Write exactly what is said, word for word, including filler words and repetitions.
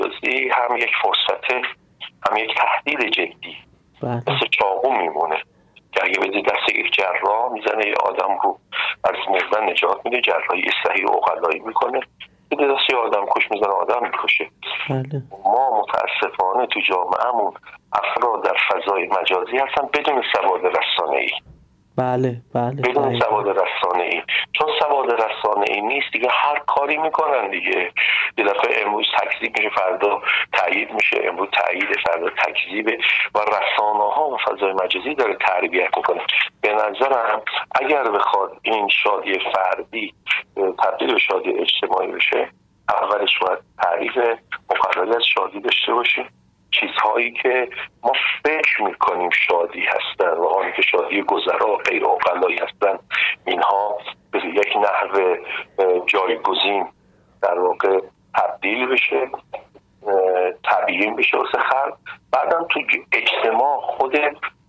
دزدی هم یک فرصت هم یک تهدید جدی، مثل چاقو میمونه که اگه بده دست یک جراح میزنه یه آدم رو از مردن نجات میده، جراحی صحیح و عقلایی میکنه، بده دست یه آدم کش میزنه آدم میکشه. بله. ما متاسفانه تو جامعهمون افراد در فضای مجازی هستن بدون سواد رسانه‌ای. بله بله بدون سواد رسانه‌ای، چون سواد رسانه‌ای نیست دیگه هر کاری میکنن دیگه. یه دفعه امروز تکذیب میشه، فردا تایید میشه، امروز تایید فردا تکذیبه و رسانه‌ها و فضای مجازی داره تربیت میکنه. به نظرم اگر بخواد این شادی فردی تبدیل به شادی اجتماعی بشه، اولش باید تعریف مقرری از شادی داشته باشیم. چیزهایی که ما فکر میکنیم شادی هستن و آنی که شادی گذرا غیر عقلایی هستن، اینها به یک نحو جایگزین در واقع تبدیل بشه، تبیین بشه واسه خلق. بعدم تو اجتماع خود